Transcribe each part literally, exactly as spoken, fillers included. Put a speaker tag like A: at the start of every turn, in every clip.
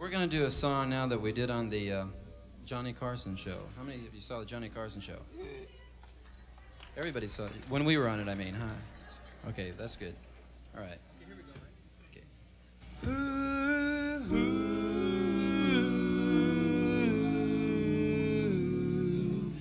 A: We're going to do a song now that we did on the uh, Johnny Carson show. How many of you saw the Johnny Carson show? Everybody saw it. When we were on it, I mean, huh? Okay, that's good. All right. Okay, here we go, right? Okay. Ooh, ooh,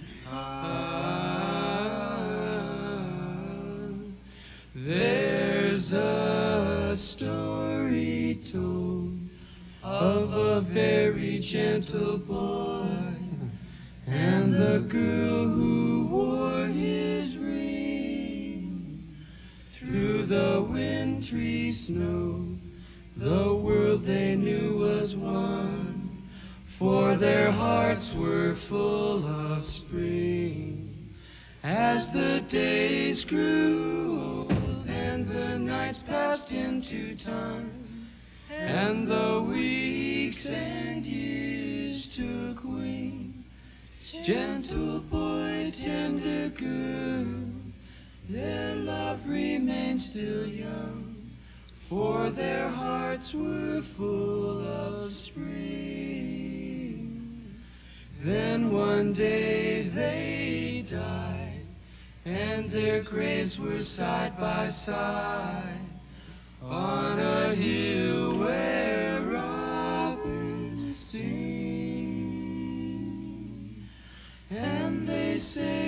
A: ah, there's a story told of a very gentle boy and the girl who wore his ring. Through the wintry snow, the world they knew was one, for their hearts were full of spring. As the days grew old and the nights passed into time, and the weeks and years took wing, gentle boy, tender girl, their love remained still young, for their hearts were full of spring. Then one day they died, and their graves were side by side on a hill where robins sing. And they say